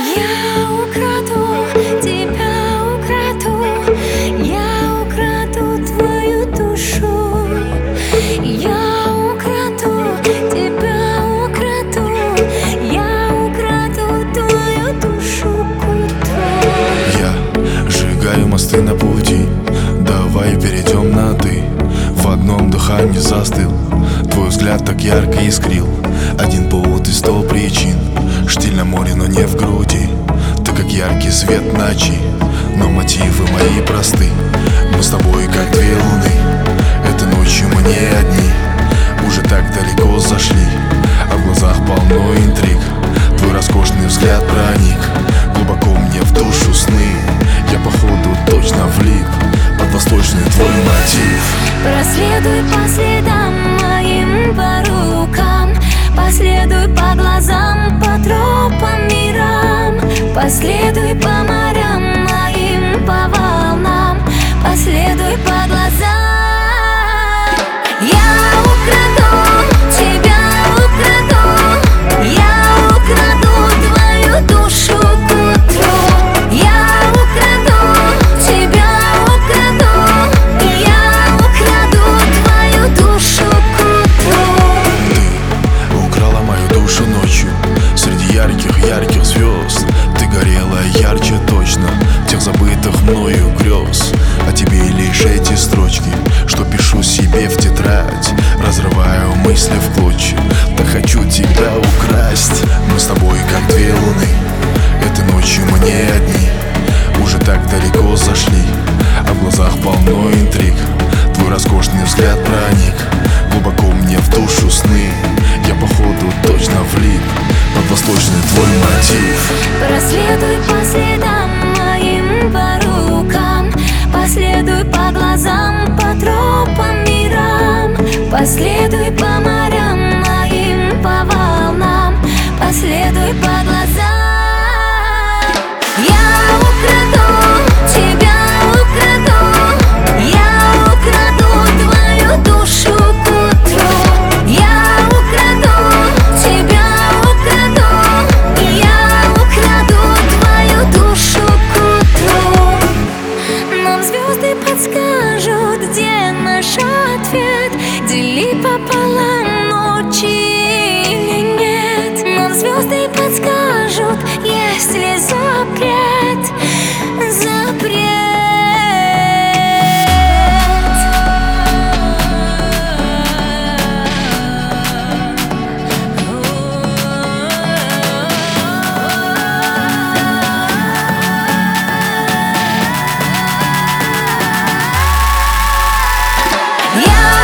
Я украду тебя, украду, я украду твою душу. Я украду тебя, украду, я украду твою душу к утру. Я сжигаю мосты на пути, давай перейдем на «ты». В одном дыхании застыл, твой взгляд так ярко искрил. Один повод и 100 причин, штиль на море, но не в груди. Ты как яркий свет ночи, но мотивы мои просты. Мы с тобой как две луны, этой ночью мы не одни. Уже так далеко зашли, а в глазах полно интриг. Твой роскошный взгляд проник глубоко мне в душу сны. Я походу точно влип под восточный твой мотив. Проследуй по следам моим, по рукам, последуй по глазам, по тропам мирам. Последуй по морям моим, по волнам, последуй по глазам. Я украду тебя, украду, я украду твою душу к утру. Я украду тебя, украду, я украду твою душу к утру. Ты украла мою душу ночью среди ярких звезд. Ты горела ярче точно тех забытых мною грез. О тебе лишь эти строчки, что пишу себе в тетрадь. Разрываю мысли в клочья, так хочу тебя украсть. Мы с тобой как две луны, этой ночью мы не одни. Уже так далеко зашли, а в глазах полно интриг. Твой роскошный взгляд проник глубоко мне в душу сны. Я походу точно влип под восточный твой мотив. Проследуй по следам моим, по рукам, последуй по глазам, по тропам мирам. Последуй по морям моим, по волнам, последуй по глазам. Я украду тебя, украду, я украду твою душу к утру. Я украду тебя, украду, я украду твою душу к утру. Нам звезды подскажут, где наш ответ. Дели пополам ночи или нет. Нам звезды подскажут, есть ли запрет, запрет. Я